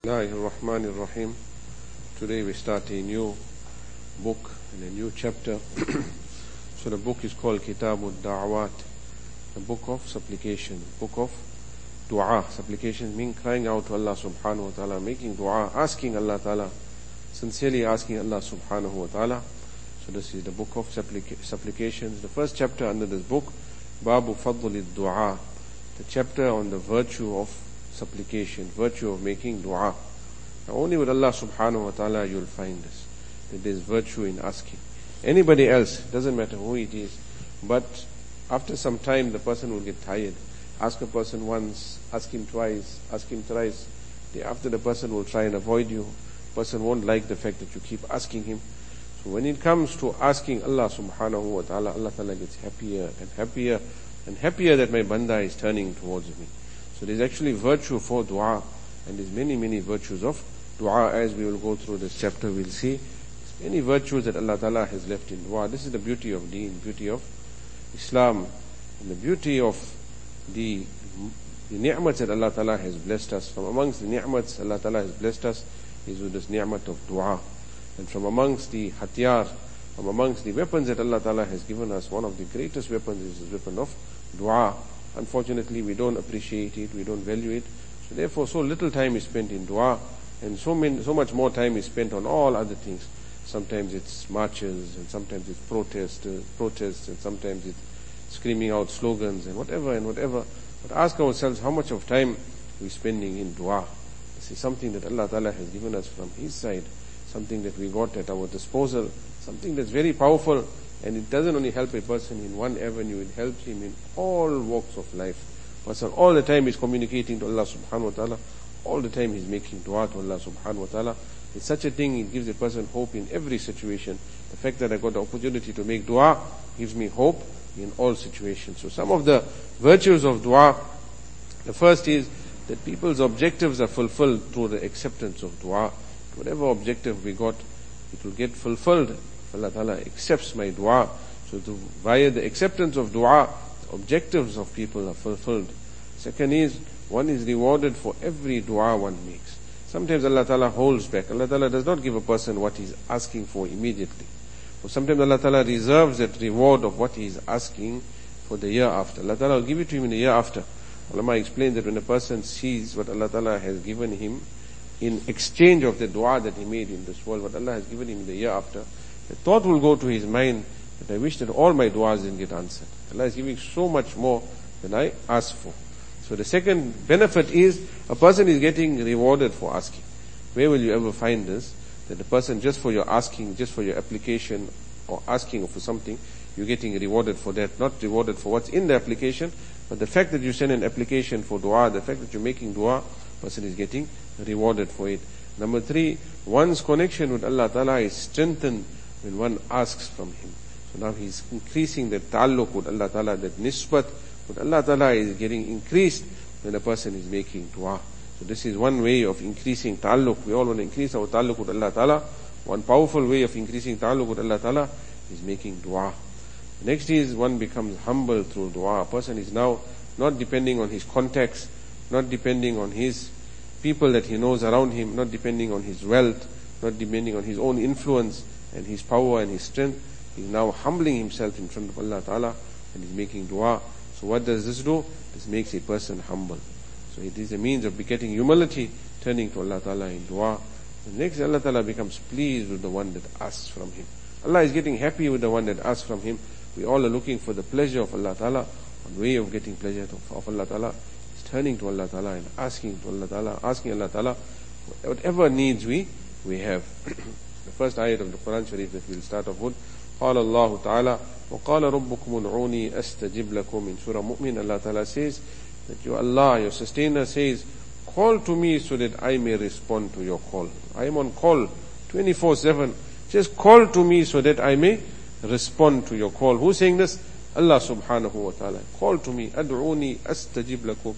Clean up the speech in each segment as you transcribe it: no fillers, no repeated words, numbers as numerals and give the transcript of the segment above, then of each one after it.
Bismillahirrahmanirrahim. Today we start a new book and a new chapter. So the book is called Kitabud Da'awat, the book of supplication, book of dua. Supplication means crying out to Allah subhanahu wa ta'ala, making dua, asking Allah ta'ala, sincerely asking Allah subhanahu wa ta'ala. So this is the book of supplications. The first chapter under this book, Babu Fadlid Dua, the chapter on the virtue of supplication, virtue of making dua. Now only with Allah subhanahu wa ta'ala you'll find this, that there is virtue in asking. Anybody else, doesn't matter who it is, but after some time the person will get tired. Ask a person once, ask him twice, ask him thrice. After the person will try and avoid you. Person won't like the fact that you keep asking him. So when it comes to asking Allah subhanahu wa ta'ala, Allah ta'ala gets happier and happier and happier that my banda is turning towards me. So there's actually virtue for dua, and there's many virtues of dua. As we will go through this chapter, we'll see there's many virtues that Allah ta'ala has left in dua. This is the beauty of deen, beauty of Islam, and the beauty of the ni'mats that Allah ta'ala has blessed us. From amongst the ni'mats Allah ta'ala has blessed us is with this ni'mat of dua. And from amongst the hatyar, from amongst the weapons that Allah ta'ala has given us, one of the greatest weapons is this weapon of dua. Unfortunately, we don't appreciate it, we don't value it. So therefore, so little time is spent in dua, and so much more time is spent on all other things. Sometimes it's marches, and sometimes it's protests, and sometimes it's screaming out slogans, and whatever. But ask ourselves how much of time we're spending in dua. This is something that Allah Ta'ala has given us from His side, something that we got at our disposal, something that's very powerful. And it doesn't only help a person in one avenue, it helps him in all walks of life. Person all the time is communicating to Allah subhanahu wa ta'ala, all the time he's making dua to Allah subhanahu wa ta'ala. It's such a thing, it gives a person hope in every situation. The fact that I got the opportunity to make dua gives me hope in all situations. So some of the virtues of dua, the first is that people's objectives are fulfilled through the acceptance of dua. Whatever objective we got, it will get fulfilled. Allah Ta'ala accepts my dua. So via the acceptance of dua, the objectives of people are fulfilled. Second is, one is rewarded for every dua one makes. Sometimes Allah Ta'ala holds back. Allah Ta'ala does not give a person what he's asking for immediately. But sometimes Allah Ta'ala reserves that reward of what he's asking for the year after. Allah Ta'ala will give it to him in the year after. Ulama explained that when a person sees what Allah Ta'ala has given him in exchange of the dua that he made in this world, what Allah has given him in the year after, the thought will go to his mind that I wish that all my du'as didn't get answered. Allah is giving so much more than I asked for. So the second benefit is a person is getting rewarded for asking. Where will you ever find this? That the person just for your asking, just for your application or asking for something, you're getting rewarded for that. Not rewarded for what's in the application, but the fact that you send an application for dua, the fact that you're making dua, person is getting rewarded for it. Number 3, one's connection with Allah Ta'ala is strengthened when one asks from Him. So now he's increasing that ta'alluq with Allah Ta'ala, that nisbat with Allah Ta'ala is getting increased when a person is making dua. So this is one way of increasing ta'alluq. We all want to increase our ta'alluq with Allah Ta'ala. One powerful way of increasing ta'alluq with Allah Ta'ala is making dua. The next is one becomes humble through dua. A person is now not depending on his contacts, not depending on his people that he knows around him, not depending on his wealth, not depending on his own influence and his power and his strength. He's now humbling himself in front of Allah Ta'ala and he's making dua. So what does this do? This makes a person humble. So it is a means of getting humility, turning to Allah Ta'ala in dua. The next, Allah Ta'ala becomes pleased with the one that asks from Him. Allah is getting happy with the one that asks from Him. We all are looking for the pleasure of Allah Ta'ala. One way of getting pleasure of Allah Ta'ala is turning to Allah Ta'ala and asking to Allah Ta'ala, asking Allah Ta'ala whatever needs we have. The first ayat of the Quran Sharif that we'll start off with, قال الله تعالى وقال ربكم ادعوني أستجب لكم. In Surah Mu'min, Allah Ta'ala says that your Allah, your sustainer says, call to me so that I may respond to your call. I am on call 24/7. Just call to me so that I may respond to your call. Who's saying this? Allah subhanahu wa ta'ala. Call to me, أدعوني أستجب لكم.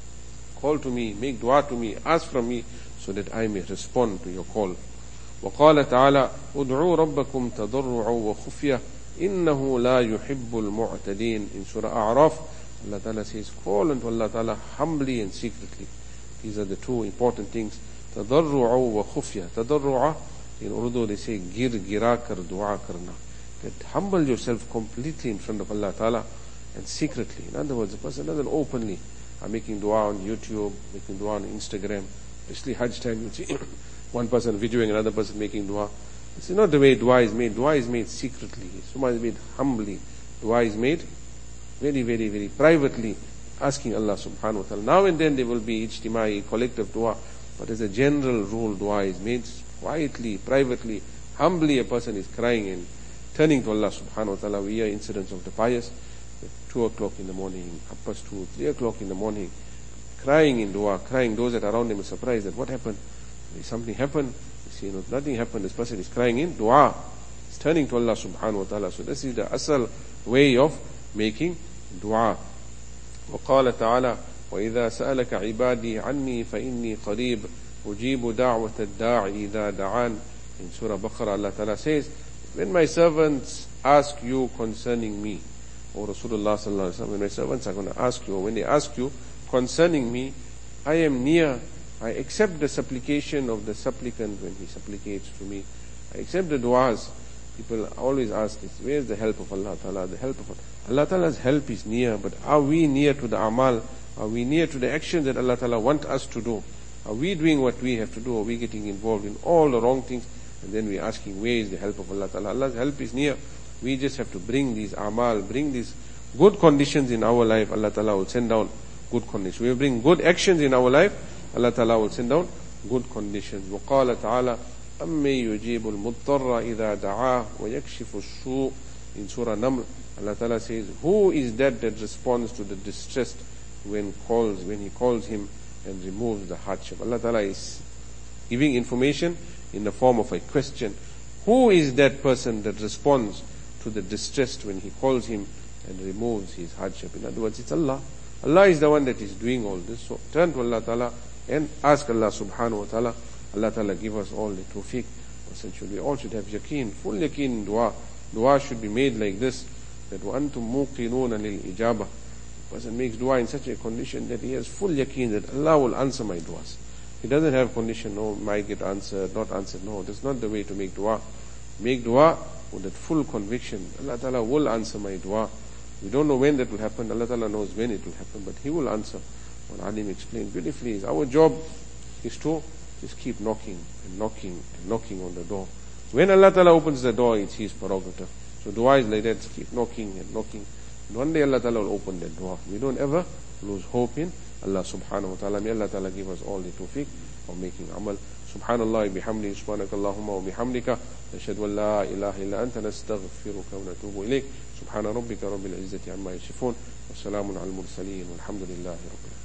Call to me, make dua to me, ask from me so that I may respond to your call. وقال تعالى ادعوا ربكم تضرعا وخفية إنه لا يحب المعتدين. In Surah A'raf, Allah Ta'ala says, call unto Allah Ta'ala humbly and secretly. These are the two important things. Tadarru'u wa khufya. Tadarru'a, in Urdu they say, gira kar dua karna. That humble yourself completely in front of Allah Ta'ala and secretly. In other words, the person doesn't openly making dua on YouTube, making dua on Instagram. Especially Hajj time, you see one person videoing another person making dua. This is not the way dua is made. Dua is made secretly. Dua is made humbly. Dua is made very, very, very privately, asking Allah subhanahu wa ta'ala. Now and then there will be ijtimai, collective dua, but as a general rule, dua is made quietly, privately, humbly. A person is crying and turning to Allah subhanahu wa ta'ala. We hear incidents of the pious at 2 o'clock in the morning, 2:30, 3 o'clock in the morning, crying in dua, crying. Those that are around them are surprised that what happened? Did something happen? You see, no, nothing happened. This person is crying in dua. He's turning to Allah subhanahu wa ta'ala. So this is the asal way of making dua. وقال تعالى وإذا سألك عبادي عني فإني قريب أجيب دعوة الداعي إذا دعان. In Surah Baqarah, Allah Ta'ala says, when my servants ask you concerning me, or Rasulullah sallallahu alaihi wasallam, when my servants are going to ask you, or when they ask you concerning me, I am near. I accept the supplication of the supplicant when he supplicates to me. I accept the du'as. People always ask, where is the help of Allah Ta'ala? The help of Allah Ta'ala's help is near, but are we near to the amal? Are we near to the actions that Allah Ta'ala wants us to do? Are we doing what we have to do? Are we getting involved in all the wrong things? And then we're asking, where is the help of Allah Ta'ala? Allah's help is near. We just have to bring these amal, bring these good conditions in our life. Allah Ta'ala will send down good conditions. We bring good actions in our life, Allah Ta'ala will send down good conditions. وَقَالَ تَعَالَى أَمَّن يُجِيبُ الْمُضْطَرَّ إِذَا دَعَاهُ وَيَكْشِفُ السُّوءَ. In Surah Naml, Allah Ta'ala says, who is that responds to the distressed when he calls him and removes the hardship? Allah Ta'ala is giving information in the form of a question. Who is that person that responds to the distressed when he calls him and removes his hardship? In other words, it's Allah. Allah is the one that is doing all this. So turn to Allah Ta'ala and ask Allah subhanahu wa ta'ala. Allah Ta'ala give us all the tawfiq. Essentially, we all should have yaqeen, full yaqeen in dua. Dua should be made like this, that وَأَنْتُمْ مُوقِنُونَ لِلْإِجَابَةِ. The person makes dua in such a condition that he has full yaqeen that Allah will answer my duas. He doesn't have condition, no, might get answered, not answered. No, that's not the way to make dua. Make dua with that full conviction. Allah Ta'ala will answer my dua. We don't know when that will happen. Allah Ta'ala knows when it will happen, but He will answer. What Alim explained beautifully is our job is to just keep knocking and knocking and knocking on the door. When Allah Ta'ala opens the door, it's His prerogative. So dua is like that, keep knocking and knocking. And one day Allah Ta'ala will open that door. We don't ever lose hope in Allah subhanahu wa ta'ala. May Allah Ta'ala give us all the tawfiq of making amal. Subhanallah bihamdi, subhanakallahumma wa bihamdika, nashhadu an la ilaha illa anta, nastaghfiruka wa natubu ilayk. Subhana rabbika rabbil izzati amma yasifun, wa salamun al mursaleen, walhamdulillahi rabbil alamin.